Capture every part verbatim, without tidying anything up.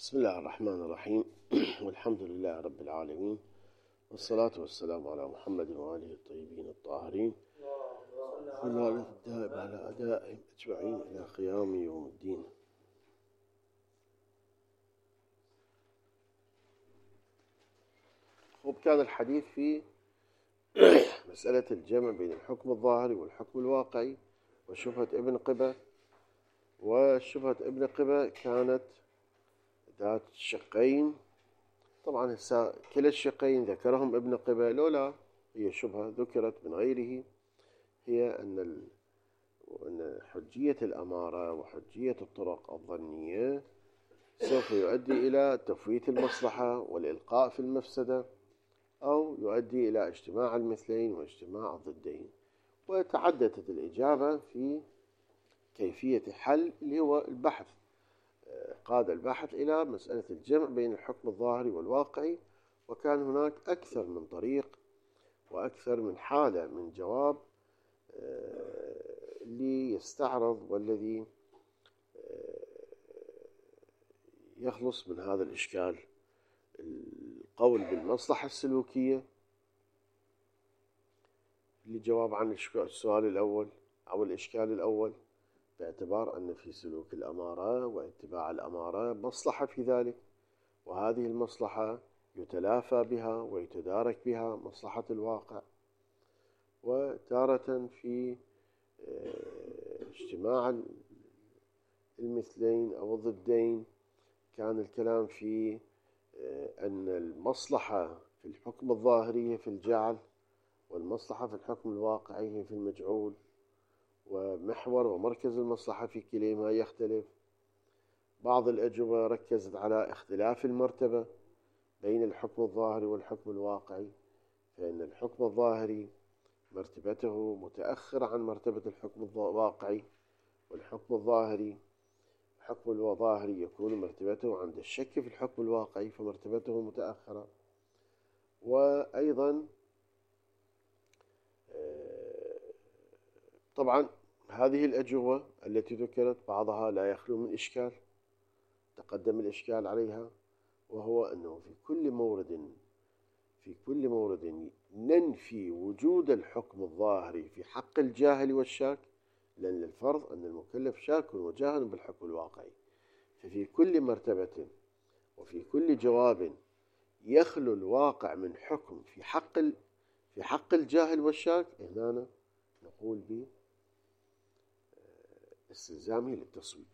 بسم الله الرحمن الرحيم. والحمد لله رب العالمين، والصلاة والسلام على محمد وآله الطيبين الطاهرين والآل الدائم على أدائهم أجمعين إلى قيام يوم الدين. وكان الحديث في مسألة الجمع بين الحكم الظاهري والحكم الواقعي وشبهة ابن قبة. وشبهة ابن قبة كانت ذات شقين، طبعا كلا الشقين ذكرهم ابن قبة، لولا هي شبهة ذكرت من غيره، هي أن أن حجية الأمارة وحجية الطرق الظنية سوف يؤدي إلى تفويت المصلحة والإلقاء في المفسدة، أو يؤدي إلى اجتماع المثلين واجتماع الضدين. وتعددت الإجابة في كيفية حل اللي هو البحث، قاد البحث إلى مسألة الجمع بين الحكم الظاهري والواقعي، وكان هناك أكثر من طريق وأكثر من حالة من جواب اللي يستعرض والذي يخلص من هذا الإشكال. القول بالمصلحة السلوكية اللي جواب عن السؤال الأول أو الإشكال الأول، باعتبار أن في سلوك الأمارة واتباع الأمارة مصلحة في ذلك، وهذه المصلحة يتلافى بها ويتدارك بها مصلحة الواقع. وتارة في اجتماع المثلين أو الضدين كان الكلام في أن المصلحة في الحكم الظاهري في الجعل، والمصلحة في الحكم الواقعي في المجعول، ومحور ومركز المصلحة في كليهما يختلف. بعض الأجوبة ركزت على اختلاف المرتبة بين الحكم الظاهري والحكم الواقعي، فإن الحكم الظاهري مرتبته متأخرة عن مرتبة الحكم الواقعي، والحكم الظاهري الحكم الظاهري يكون مرتبته عند الشك في الحكم الواقعي فمرتبته متأخرة. وأيضا طبعا هذه الأجوبة التي ذكرت بعضها لا يخلو من إشكال، تقدم الإشكال عليها، وهو أنه في كل مورد في كل مورد ننفي وجود الحكم الظاهري في حق الجاهل والشاك، لأن الفرض أن المكلف شاك وجاهل بالحكم الواقعي. ففي كل مرتبة وفي كل جواب يخلو الواقع من حكم في حق في حق الجاهل والشاك، هنا نقول باستلزامه للتصويب.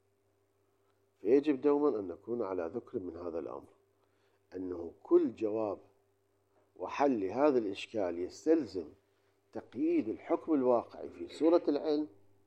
فيجب دوما أن نكون على ذكر من هذا الأمر، أنه كل جواب وحل هذا الإشكال يستلزم تقييد الحكم الواقعي في صورة العلم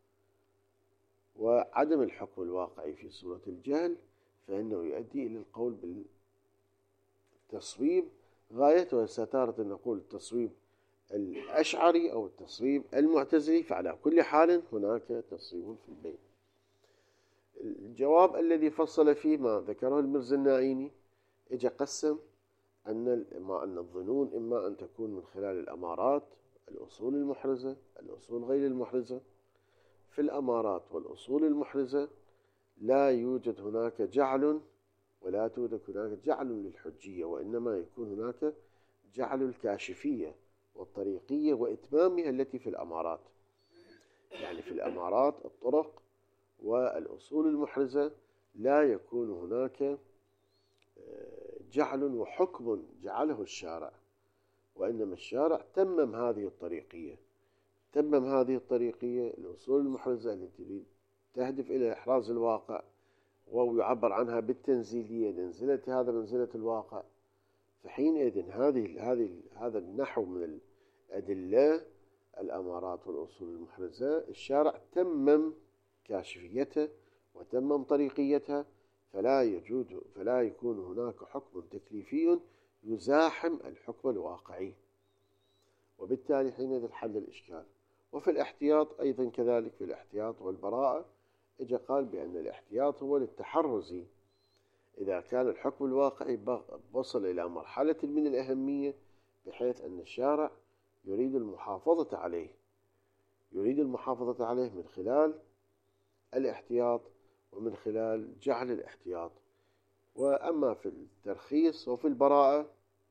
وعدم الحكم الواقعي في صورة الجهل، فإنه يؤدي إلى القول بالتصويب غايته. ستارة نقول التصويب الأشعري أو التصويب المعتزلي، فعلى كل حال هناك تصويب في البين. الجواب الذي فصل فيه ما ذكره المرزا النائيني، اجى قسم أن ما أن الظنون إما أن تكون من خلال الأمارات، الأصول المحرزة، الأصول غير المحرزة. في الأمارات والأصول المحرزة لا يوجد هناك جعل، ولا توجد هناك جعل للحجية، وإنما يكون هناك جعل الكاشفية والطريقية وإتمامها التي في الأمارات. يعني في الأمارات الطرق والأصول المحرزة لا يكون هناك جعل وحكم جعله الشارع، وإنما الشارع تمم هذه الطريقية تمم هذه الطريقية الأصول المحرزة التي تهدف إلى إحراز الواقع، ويعبر عنها بالتنزيلية، ننزلة هذا منزلة الواقع. فحينئذ هذه هذه هذا النحو من الأدلة الأمارات والأصول المحرزة الشارع تمم كاشفيتها وتمم طريقيتها، فلا يجوز فلا يكون هناك حكم تكليفي يزاحم الحكم الواقعي، وبالتالي حينئذ حل الإشكال. وفي الاحتياط أيضا كذلك، في الاحتياط والبراءة إجا قال بأن الاحتياط هو للتحرز إذا كان الحكم الواقعي وصل إلى مرحلة من الأهمية بحيث أن الشارع يريد المحافظة عليه يريد المحافظة عليه من خلال الاحتياط ومن خلال جعل الاحتياط وأما في الترخيص وفي البراءة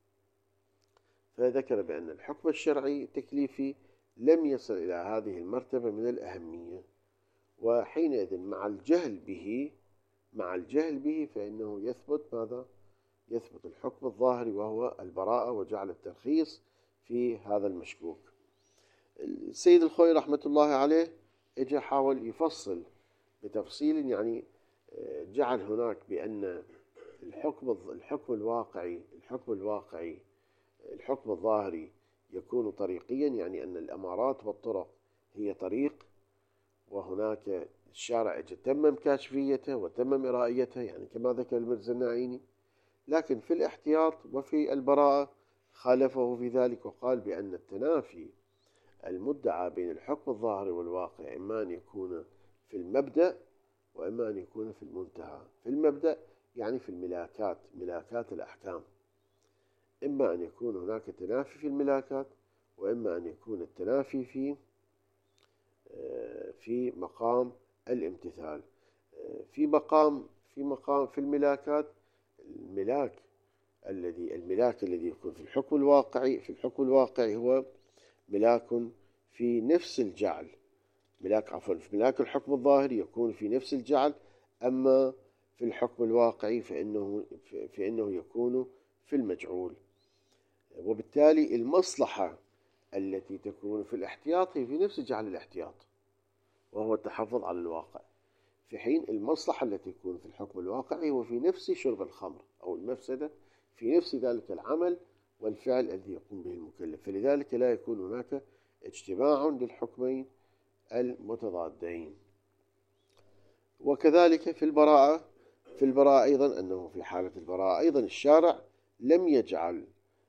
فذكر بأن الحكم الشرعي التكليفي لم يصل إلى هذه المرتبة من الأهمية، وحينئذ مع الجهل به مع الجهل به فإنه يثبت ماذا؟ يثبت الحكم الظاهري وهو البراءة، وجعل الترخيص في هذا المشكوك. السيد الخوئي رحمة الله عليه اجى حاول يفصل بتفصيل، يعني جعل هناك بأن الحكم الحكم الواقعي الحكم الواقعي الحكم الظاهري يكون طريقيا، يعني أن الأمارات والطرق هي طريق، وهناك الشارع تمم كاشفيته وتمم إرائيته، يعني كما ذكر المرزا النعيني. لكن في الاحتياط وفي البراءة خالفه في ذلك، وقال بأن التنافي المدعى بين الحكم الظاهري والواقع إما أن يكون في المبدأ وإما أن يكون في المنتهى. في المبدأ يعني في الملاكات، ملاكات الأحكام، إما أن يكون هناك تنافي في الملاكات، وإما أن يكون التنافي في في مقام الامتثال. في مقام في مقام في الملاكات، الملاك الذي الملاك الذي يكون في الحكم الواقعي في الحكم الواقعي هو ملاك في نفس الجعل، ملاك عفوا في ملاك الحكم الظاهري يكون في نفس الجعل، أما في الحكم الواقعي فإنه فإنه يكون في المجعول. وبالتالي المصلحة التي تكون في الاحتياط هي في نفس جعل الاحتياط، وهو التحفظ على الواقع، في حين المصلحة التي تكون في الحكم الواقعي هو في نفس شرب الخمر أو المفسدة، في نفس ذلك العمل والفعل الذي يقوم به المكلف. فلذلك لا يكون هناك اجتماع للحكمين المتضادين. وكذلك في البراءة في البراءة أيضا أنه في حالة البراءة أيضا الشارع لم يجعل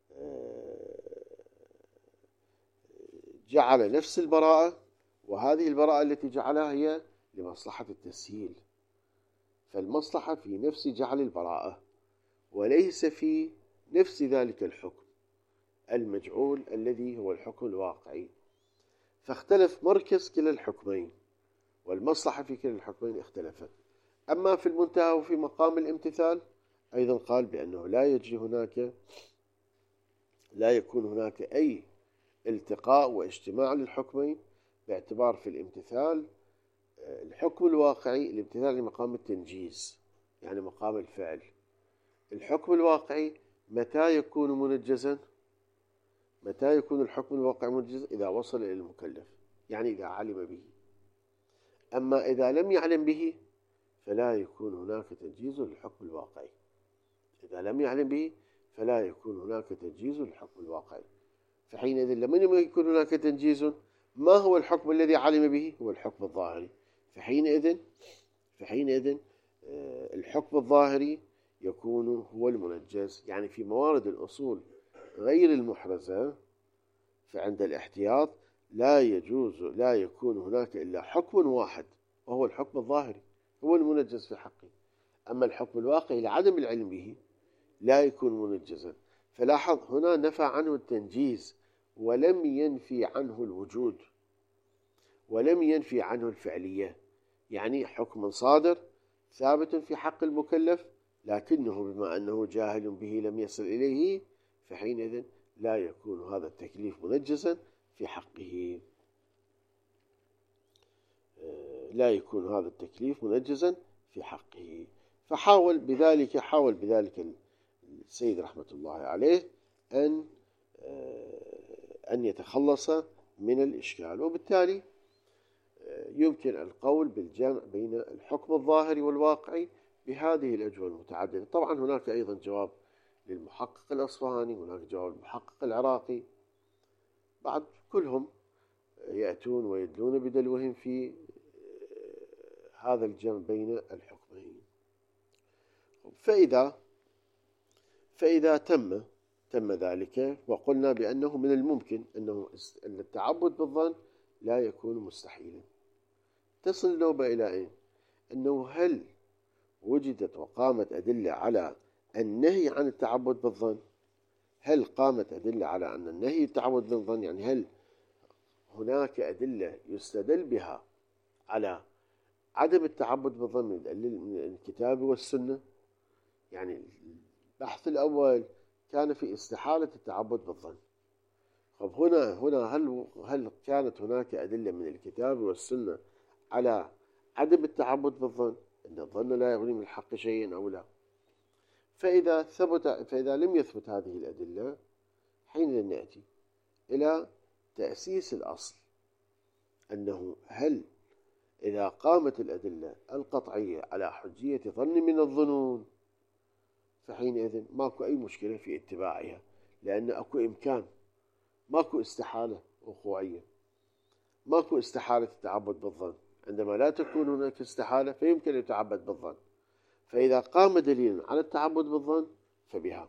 جعل نفس البراءة، وهذه البراءة التي جعلها هي لمصلحة التسهيل، فالمصلحة في نفس جعل البراءة وليس في نفس ذلك الحكم المجعول الذي هو الحكم الواقعي. فاختلف مركز كلا الحكمين، والمصلحة في كلا الحكمين اختلفت. أما في المنتهى وفي مقام الامتثال أيضا قال بأنه لا يجري هناك لا يكون هناك أي التقاء واجتماع للحكمين، باعتبار في الامتثال الحكم الواقعي الامتثال لمقام التنجيز، يعني مقام الفعل. الحكم الواقعي متى يكون منجزا؟ متى يكون الحكم الواقعي منجزا؟ إذا وصل إلى المكلف، يعني إذا علم به. أما إذا لم يعلم به فلا يكون هناك تنجيز للحكم الواقعي. إذا لم يعلم به فلا يكون هناك تنجيز للحكم الواقعي. فحينئذ لما يكون هناك تنجيز، ما هو الحكم الذي علم به؟ هو الحكم الظاهري. فحينئذ فحينئذ الحكم الظاهري يكون هو المنجز. يعني في موارد الأصول غير المحرزة فعند الاحتياط لا يجوز لا يكون هناك إلا حكم واحد، وهو الحكم الظاهري، هو المنجز في حقه. أما الحكم الواقعي لعدم العلم به لا يكون منجزا. فلاحظ هنا نفى عنه التنجيز ولم ينفي عنه الوجود ولم ينفي عنه الفعلية، يعني حكم صادر ثابت في حق المكلف، لكنه بما أنه جاهل به لم يصل إليه، فحينئذ لا يكون هذا التكليف منجزا في حقه لا يكون هذا التكليف منجزا في حقه. فحاول بذلك حاول بذلك السيد رحمة الله عليه أن أن يتخلص من الإشكال. وبالتالي يمكن القول بالجمع بين الحكم الظاهري والواقعي بهذه الأجوبة المتعددة. طبعا هناك أيضا جواب للمحقق الأصفهاني، هناك جواب للمحقق العراقي، بعد كلهم يأتون ويدلون بدلوهم في هذا الجمع بين الحكمين. فإذا فإذا تم تم ذلك، وقلنا بأنه من الممكن أنه أن التعبد بالظن لا يكون مستحيلا، تصل النوبة إلى أين؟ أنه هل وجدت وقامت أدلة على النهي عن التعبد بالظن؟ هل قامت أدلة على أن النهي التعبد بالظن، يعني هل هناك أدلة يستدل بها على عدم التعبد بالظن من الكتاب والسنة؟ يعني البحث الأول كان في استحالة التعبد بالظن. طب هنا هنا هل هل كانت هناك أدلة من الكتاب والسنة على عدم التعبد بالظن، أن الظن لا يغني من الحق شيئا أو لا؟ فإذا ثبت فإذا لم يثبت هذه الأدلة، حينئذ نأتي إلى تأسيس الأصل، أنه هل إذا قامت الأدلة القطعية على حجية ظن من الظنون، فحينئذ ماكو أي مشكلة في اتباعها، لأن أكو إمكان، ماكو استحالة وقوعية، ماكو استحالة التعبد بالظن. عندما لا تكون هناك استحالة فيمكن أن يتعبد بالظن، فإذا قام دليل على التعبد بالظن فبها.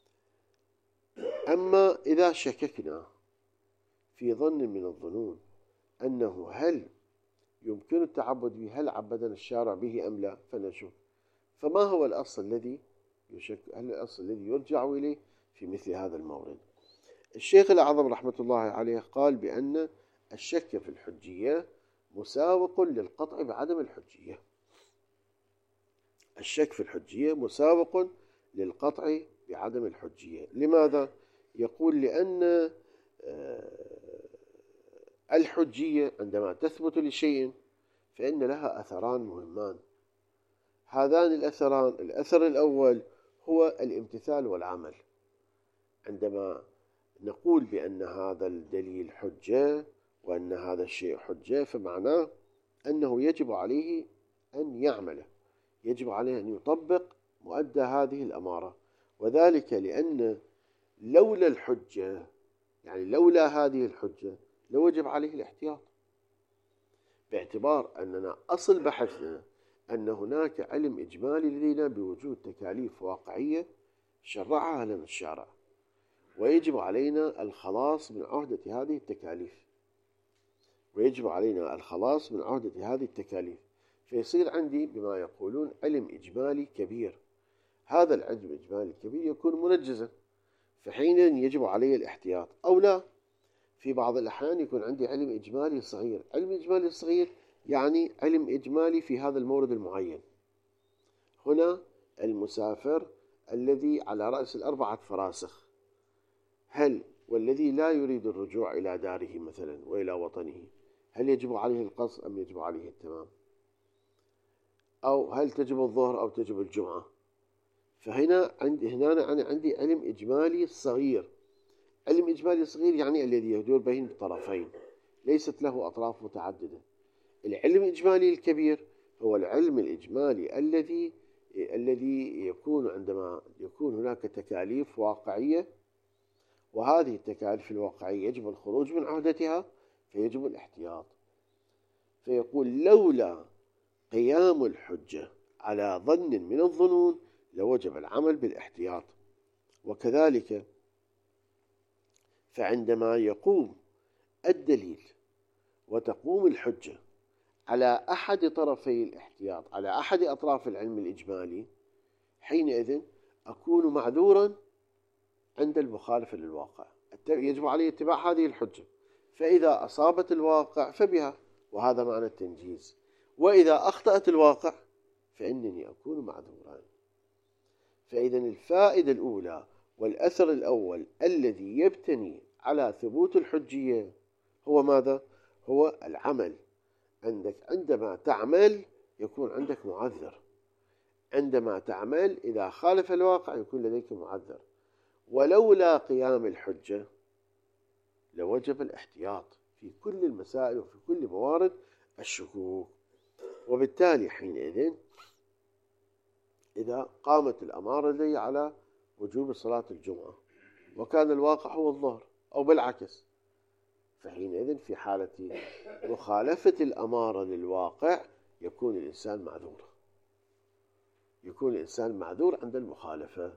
أما إذا شككنا في ظن من الظنون أنه هل يمكن التعبد به، هل عبدنا الشارع به أم لا، فنشوف فما هو الأصل الذي يشك هل الأصل الذي يرجع إليه في مثل هذا المورد. الشيخ الأعظم رحمة الله عليه قال بأن الشك في الحجية مساوق للقطع بعدم الحجية. الشك في الحجية مساوق للقطع بعدم الحجية. لماذا؟ يقول لأن الحجية عندما تثبت لشيء فإن لها أثران مهمان. هذان الأثران، الأثر الأول هو الامتثال والعمل. عندما نقول بأن هذا الدليل حجة وأن هذا الشيء حجة، فمعناه أنه يجب عليه أن يعمله، يجب عليه أن يطبق مؤدى هذه الأمارة. وذلك لأن لولا الحجة، يعني لولا هذه الحجة، لوجب عليه الاحتياط، باعتبار أننا أصل بحثنا أن هناك علم إجمالي لدينا بوجود تكاليف واقعية شرعها لنا الشارع، ويجب علينا الخلاص من عهدة هذه التكاليف ويجب علينا الخلاص من عهدة هذه التكاليف فيصير عندي بما يقولون علم إجمالي كبير. هذا العلم الإجمالي الكبير يكون منجزا، فحين يجب علي الاحتياط. أو لا، في بعض الأحيان يكون عندي علم إجمالي صغير. علم إجمالي صغير يعني علم إجمالي في هذا المورد المعين. هنا المسافر الذي على رأس الأربعة فراسخ، هل والذي لا يريد الرجوع إلى داره مثلا وإلى وطنه، هل يجب عليه القصر أم يجب عليه التمام؟ أو هل تجب الظهر أو تجب الجمعة؟ فهنا عندي هنا أنا عندي علم إجمالي صغير. علم إجمالي صغير يعني الذي يدور بين الطرفين، ليست له أطراف متعددة. العلم الإجمالي الكبير هو العلم الإجمالي الذي الذي يكون عندما يكون هناك تكاليف واقعية، وهذه التكاليف الواقعية يجب الخروج من عهدتها، فيجب الاحتياط. فيقول لولا قيام الحجة على ظن من الظنون لوجب العمل بالاحتياط. وكذلك فعندما يقوم الدليل وتقوم الحجة على أحد طرفي الاحتياط، على أحد أطراف العلم الإجمالي، حينئذ أكون معذورا عند المخالفة للواقع. يجب علي اتباع هذه الحجة، فإذا أصابت الواقع فبها، وهذا معنى التنجيز. وإذا أخطأت الواقع فإنني أكون معذورا. فإذا الفائدة الأولى والأثر الأول الذي يبتني على ثبوت الحجية هو ماذا؟ هو العمل. عندك عندما تعمل يكون عندك معذر، عندما تعمل إذا خالف الواقع يكون لديك معذر. ولولا قيام الحجة لوجب الاحتياط في كل المسائل وفي كل موارد الشكوك. وبالتالي حينئذ إذا قامت الأمارة لي على وجوب صلاة الجمعة وكان الواقع هو الظهر أو بالعكس، فحينئذ في حالة مخالفة الأمارة للواقع يكون الإنسان معذور، يكون الإنسان معذور عند المخالفة.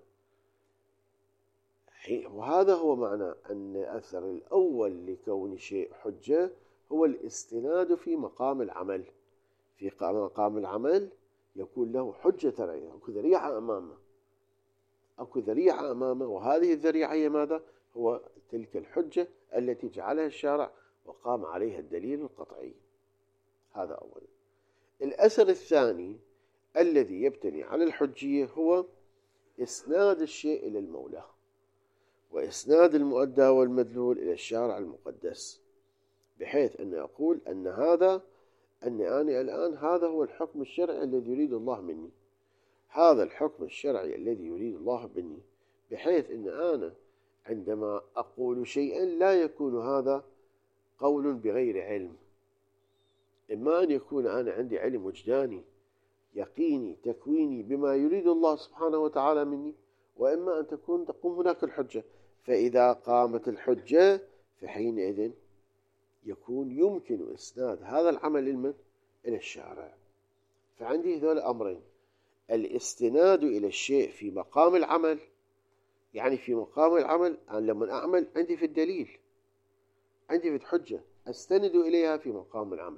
وهذا هو معنى أن الأثر الأول لكون شيء حجة هو الاستناد في مقام العمل. في مقام العمل يكون له حجة ترعيه، أكو ذريعة أمامه، أكو ذريعة أمامه، وهذه الذريعة هي ماذا؟ هو تلك الحجة التي جعلها الشارع وقام عليها الدليل القطعي. هذا أولا. الأثر الثاني الذي يبتني على الحجية هو إسناد الشيء إلى المولى، وإسناد المؤدى والمدلول إلى الشارع المقدس، بحيث أن أقول أن هذا أني أنا الآن هذا هو الحكم الشرعي الذي يريد الله مني، هذا الحكم الشرعي الذي يريد الله مني، بحيث أن أنا عندما أقول شيئا لا يكون هذا قول بغير علم، إما أن يكون أنا عندي علم وجداني يقيني تكويني بما يريد الله سبحانه وتعالى مني، وإما أن تكون تقوم هناك الحجة. فإذا قامت الحجة فحينئذ يكون يمكن إسناد هذا العمل لمن؟ إلى الشارع. فعندي هذول الأمرين: الاستناد إلى الشيء في مقام العمل، يعني في مقام العمل أنا لما أعمل عندي في الدليل، عندي في الحجة أستند إليها في مقام العمل.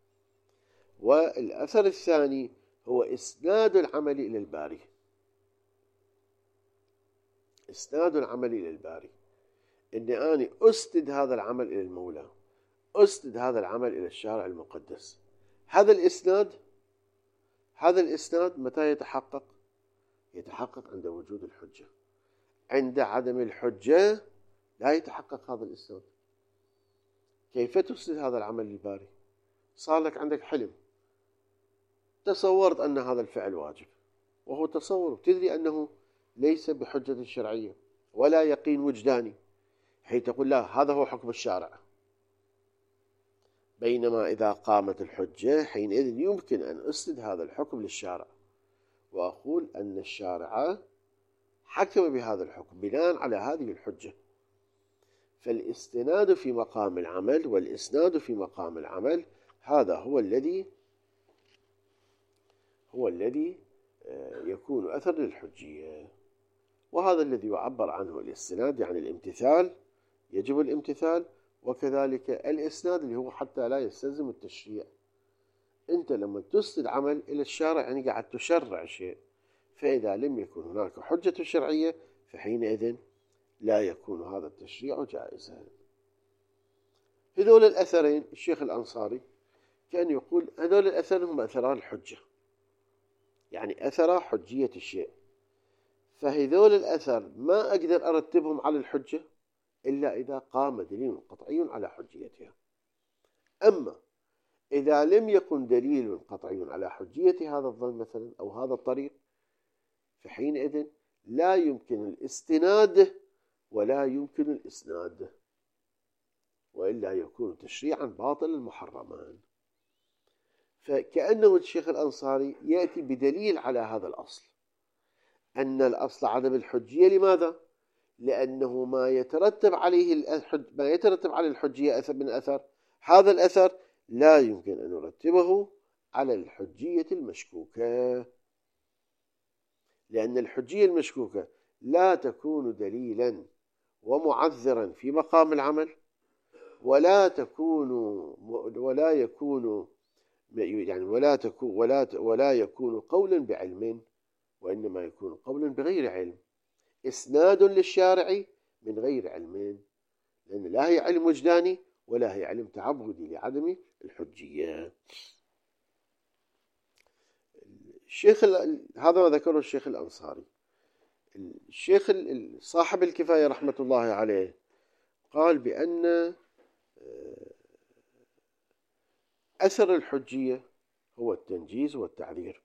والأثر الثاني هو إسناد العمل إلى الباري، إسناد العمل إلى الباري، إني أنا أسند هذا العمل إلى المولى، أسند هذا العمل إلى الشارع المقدس. هذا الإسناد هذا الإسناد متى يتحقق؟ يتحقق عند وجود الحجة. عند عدم الحجة لا يتحقق هذا الإسناد. كيف تسند هذا العمل للباري؟ صار لك عندك حلم، تصورت أن هذا الفعل واجب، وهو تصور تدري أنه ليس بحجة شرعية ولا يقين وجداني، حين تقول لا هذا هو حكم الشارع. بينما إذا قامت الحجة حينئذ يمكن أن أسند هذا الحكم للشارع، وأقول أن الشارع حكم بهذا الحكم بناء على هذه الحجة. فالاستناد في مقام العمل والإسناد في مقام العمل هذا هو الذي هو الذي يكون أثر للحجية، وهذا الذي يعبر عنه الاستناد، يعني الامتثال، يجب الامتثال، وكذلك الإسناد اللي هو حتى لا يستلزم التشريع. أنت لما تسند عمل إلى الشارع يعني قاعد تشرع شيء، فإذا لم يكن هناك حجة شرعية فحينئذ لا يكون هذا التشريع جائزا. هذول الأثرين الشيخ الأنصاري كان يقول هذول الأثرين هم أثران الحجة، يعني أثر حجية الشيء. فهذول الأثر ما أقدر أرتبهم على الحجة إلا إذا قام دليل قطعي على حجيتها. أما إذا لم يكن دليل قطعي على حجية هذا الظن مثلا أو هذا الطريق فحينئذ لا يمكن الاستناد ولا يمكن الإسناد، وإلا يكون تشريعا باطلا محرما. فكأنه الشيخ الأنصاري يأتي بدليل على هذا الأصل، أن الأصل عدم الحجية. لماذا؟ لأنه ما يترتب عليه ما يترتب على الحجية أثر من أثر، هذا الأثر لا يمكن أن نرتبه على الحجية المشكوكة، لأن الحجية المشكوكة لا تكون دليلا ومعذرا في مقام العمل، ولا تكون ولا يكون يعني ولا تكون ولا ولا يكون قولا بعلم، وإنما يكون قولا بغير علم، إسناد للشارع من غير علم، لأن لا هي علم وجداني ولا هي علم تعبدي لعدم الحجية. الشيخ هذا ما ذكره الشيخ الأنصاري. الشيخ صاحب الكفاية رحمة الله عليه قال بأن أثر الحجية هو التنجيز والتعذير.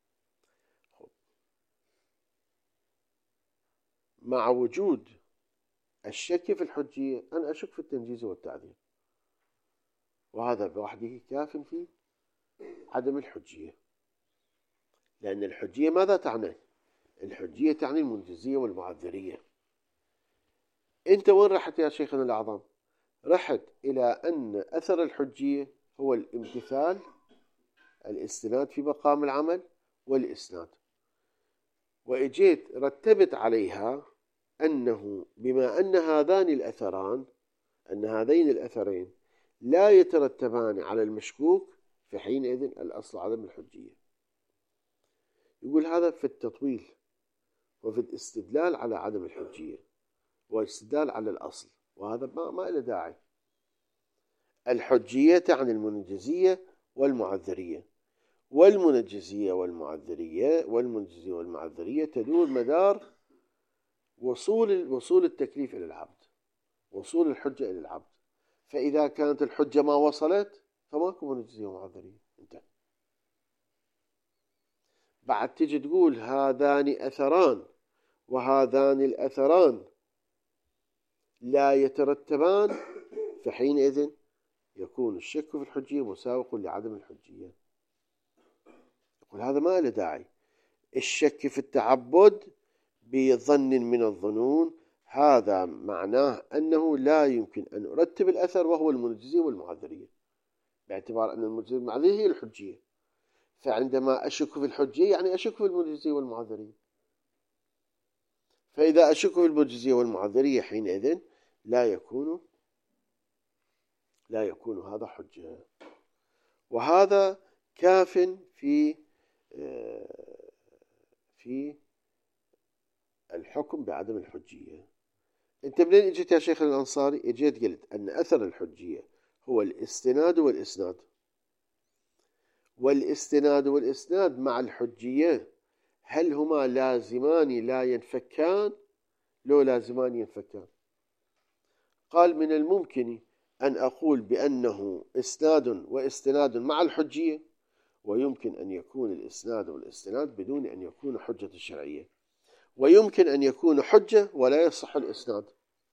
مع وجود الشك في الحجية أنا أشك في التنجيز والتعذير، وهذا بوحده كاف في عدم الحجية. لأن الحجية ماذا تعني؟ الحجية تعني المنجزية والمعذرية. أنت وين رحت يا شيخنا الأعظم؟ رحت إلى أن أثر الحجية هو الامتثال، الاستناد في مقام العمل والإسناد، وإجيت رتبت عليها أنه بما أن هذان الأثران أن هذين الأثرين لا يترتبان على المشكوك فحينئذ الأصل عدم الحجية. يقول هذا في التطويل وفي الاستدلال على عدم الحجية والاستدلال على الأصل، وهذا ما, ما له داعي. الحجية تعني المنجزية والمعذرية، والمنجزية والمعذرية والمنجزية والمعذرية تدور مدار وصول وصول التكليف إلى العبد، وصول الحجة إلى العبد. فإذا كانت الحجة ما وصلت فماكو منجزية ومعذرية، انتهى. بعد تجي تقول هذان أثران وهذان الأثران لا يترتبان، فحينئذ يكون الشك في الحجية مساوق لعدم الحجية. يقول هذا ما له داعي. الشك في التعبد بظن من الظنون هذا معناه أنه لا يمكن أن أرتب الأثر وهو المنجزية والمعذرية، باعتبار أن المنجزية والمعذرية هي الحجية. فعندما أشك في الحجية يعني أشك في المنجزية والمعذرية. فإذا أشك في المنجزية والمعذرية حينئذ لا يكون لا يكون هذا حجة. وهذا كاف في في الحكم بعدم الحجية. انت منين اجيت يا شيخ الأنصاري؟ اجيت قلت أن أثر الحجية هو الاستناد والإسناد، والاستناد والإسناد مع الحجية هل هما لازمان لا ينفكان؟ لو لازمان ينفكان. قال من الممكن أن أقول بأنه إسناد واستناد مع الحجية، ويمكن أن يكون الإسناد والاستناد بدون أن يكون حجة شرعية، ويمكن أن يكون حجة ولا يصح الإسناد،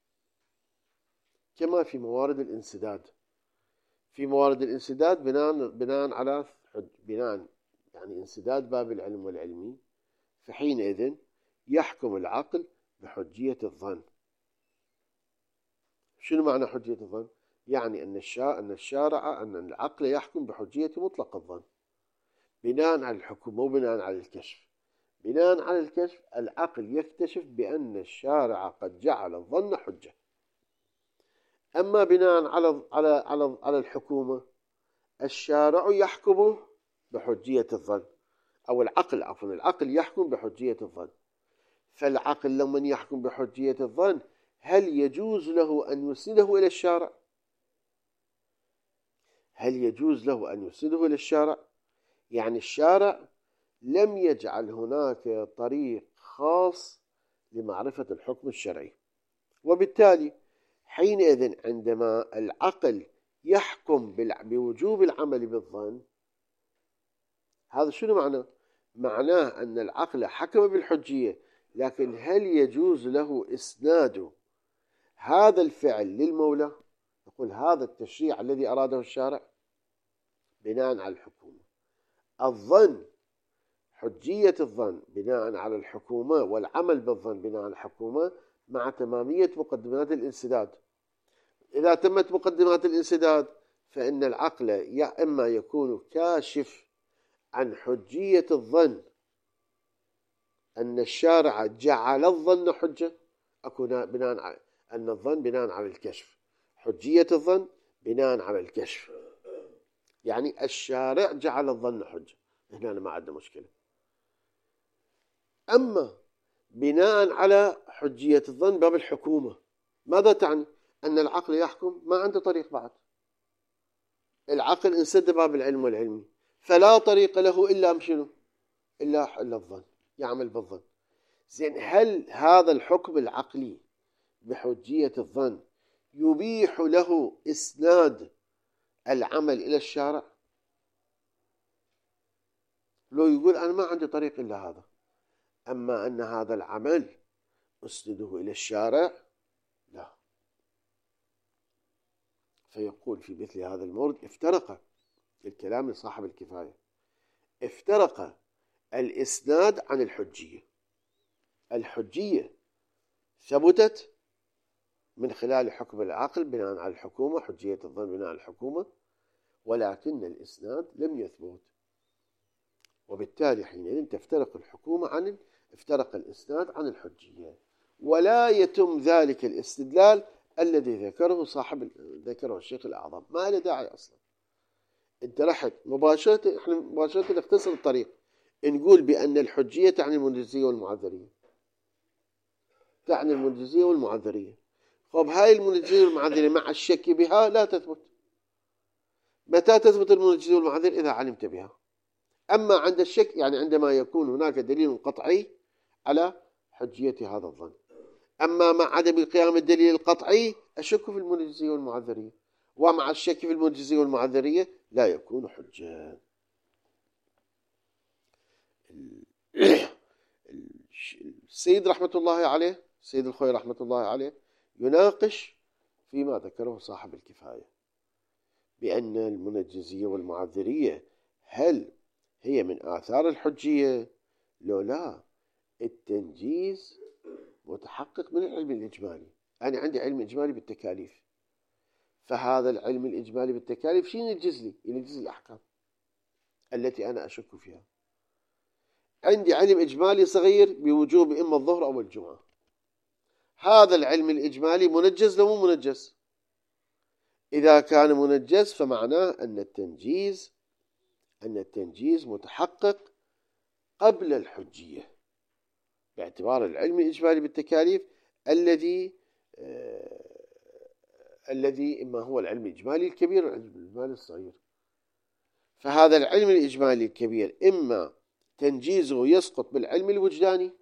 كما في موارد الانسداد. في موارد الانسداد بناء بناء على بناء يعني انسداد باب العلم والعلمي، فحينئذ يحكم العقل بحجية الظن. شنو معنى حجية الظن؟ يعني أن الشارع أن الشارع أن العقل يحكم بحجية مطلق الظن بناء على الحكم مو بناء على الكشف. بناء على الكشف العقل يكتشف بأن الشارع قد جعل الظن حجة. أما بناء على على على على الحكومة الشارع يحكم بحجية الظن، أو العقل عفوا العقل يحكم بحجية الظن. فالعقل لما يحكم بحجية الظن هل يجوز له أن يسنده إلى الشارع؟ هل يجوز له أن يسنده إلى الشارع؟ يعني الشارع لم يجعل هناك طريق خاص لمعرفة الحكم الشرعي، وبالتالي حينئذ عندما العقل يحكم بوجوب العمل بالظن، هذا شنو معناه؟ معناه أن العقل حكم بالحجية، لكن هل يجوز له إسناد هذا الفعل للمولى؟ يقول هذا التشريع الذي أراده الشارع بناء على الحكومة. الظن حجية الظن بناء على الحكومة والعمل بالظن بناء على الحكومة مع تمامية مقدمات الانسداد. إذا تمت مقدمات الانسداد فإن العقل يا إما يكون كاشف عن حجية الظن أن الشارع جعل الظن حجة، أكون بناء على أن الظن بناء على الكشف، حجية الظن بناء على الكشف، يعني الشارع جعل الظن حجة، هنا ما عندنا مشكلة. أما بناء على حجية الظن باب الحكومة، ماذا تعني؟ أن العقل يحكم ما عنده طريق بعد. العقل انسد باب العلم والعلمي، فلا طريق له إلا مشنو؟ إلا إلا الظن، يعمل بالظن. زين هل هذا الحكم العقلي بحجية الظن يبيح له إسناد العمل إلى الشارع؟ لو يقول أنا ما عندي طريق إلا هذا. أما أن هذا العمل أسنده إلى الشارع لا. فيقول في مثل هذا المورد افترق الكلام لصاحب الكفاية، افترق الإسناد عن الحجية. الحجية ثبتت من خلال حكم العقل بناء على الحكومة، حجية الظن بناء على الحكومة، ولكن الإسناد لم يثبت، وبالتالي حينئذ تفترق الحكومة عن افترق الإسناد عن الحجية، ولا يتم ذلك الاستدلال الذي ذكره صاحب ذكره الشيخ الأعظم. ما له داعي أصلا. أنت رحت مباشرة، إحنا مباشرة نختصر الطريق، نقول بأن الحجية تعني المنجزية والمعذرية، تعني المنجزية والمعذرية. طب هاي المنجزية والمعذرية مع الشك بها لا تثبت. متى تثبت المنجزية والمعذرية؟ إذا علمت بها. أما عند الشك يعني عندما يكون هناك دليل قطعي على حجية هذا الظن. أما مع عدم قيام الدليل القطعي أشك في المنجزية والمعذرية، ومع الشك في المنجزية والمعذرية لا يكون حجة. السيد رحمة الله عليه، السيد الخوئي رحمة الله عليه يناقش فيما ذكره صاحب الكفاية بأن المنجزية والمعذرية هل هي من آثار الحجية؟ لو لا، التنجيز متحقق من العلم الإجمالي. أنا عندي علم إجمالي بالتكاليف، فهذا العلم الإجمالي بالتكاليف شيء ينجز لي، ينجز لي الأحكام التي أنا أشك فيها. عندي علم إجمالي صغير بوجوب إما الظهر أو الجمعة، هذا العلم الإجمالي منجز لو مو منجز؟ إذا كان منجز فمعناه أن التنجيز أن التنجيز متحقق قبل الحجية، باعتبار العلم الإجمالي بالتكاليف الذي آه الذي إما هو العلم الإجمالي الكبير والعلم الإجمالي الصغير. فهذا العلم الإجمالي الكبير إما تنجيزه يسقط بالعلم الوجداني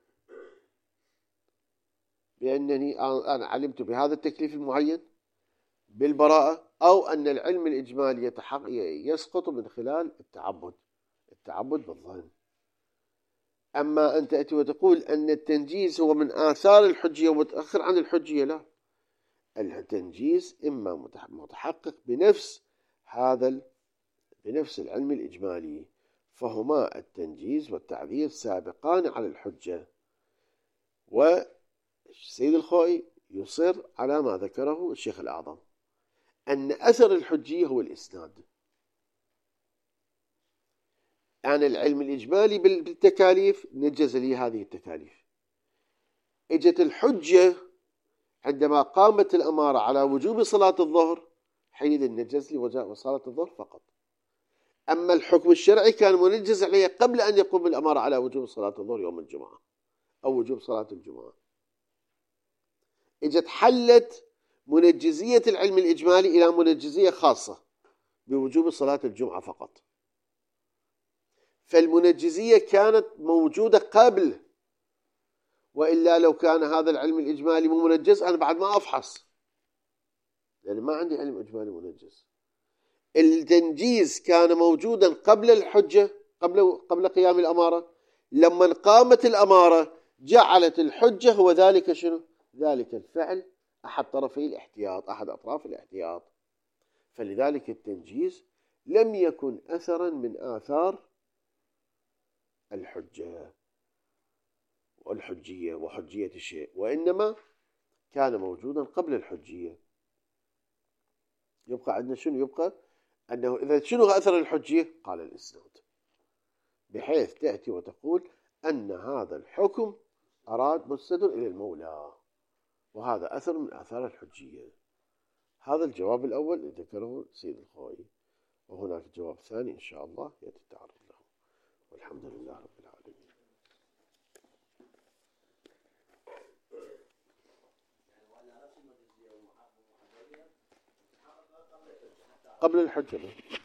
بأنني أنا علمت بهذا التكليف المعين بالبراءة، أو أن العلم الإجمالي يسقط من خلال التعبد التعبد بالظن. أما أن تأتي وتقول أن التنجيز هو من آثار الحجية ومتأخر عن الحجية، لا، التنجيز إما متحقق بنفس هذا بنفس العلم الإجمالي، فهما التنجيز والتعذير سابقان على الحجة. والسيد الخوئي يصر على ما ذكره الشيخ الأعظم أن أثر الحجية هو الإسناد. أنا العلم الإجمالي بالتكاليف نجز لي هذه التكاليف، اجت الحجة عندما قامت الأمارة على وجوب صلاة الظهر، حينئذ نجز لي وصلاة الظهر فقط. أما الحكم الشرعي كان منجز عليه قبل أن يقوم الأمارة على وجوب صلاة الظهر يوم الجمعة أو وجوب صلاة الجمعة. اجت حلت منجزية العلم الإجمالي إلى منجزية خاصة بوجوب صلاة الجمعة فقط، فالمنجزية كانت موجودة قبل، وإلا لو كان هذا العلم الإجمالي مو منجز أنا بعد ما أفحص، لأن ما عندي علم إجمالي منجز. التنجيز كان موجودا قبل الحجة، قبل قبل قيام الأمارة. لما قامت الأمارة جعلت الحجة هو ذلك شنو؟ ذلك الفعل أحد طرفي الاحتياط، أحد أطراف الاحتياط. فلذلك التنجيز لم يكن أثرا من آثار الحجة والحجية وحجية الشيء، وإنما كان موجودا قبل الحجية. يبقى عندنا شنو؟ يبقى أنه إذا شنو أثر الحجية؟ قال الإسناد، بحيث تأتي وتقول أن هذا الحكم أراد مستند إلى المولى، وهذا أثر من آثار الحجية. هذا الجواب الأول اللي ذكره سيد الخوئي، وهناك جواب ثاني إن شاء الله يأتي التعرض له. والحمد لله رب العالمين. قبل الحجة.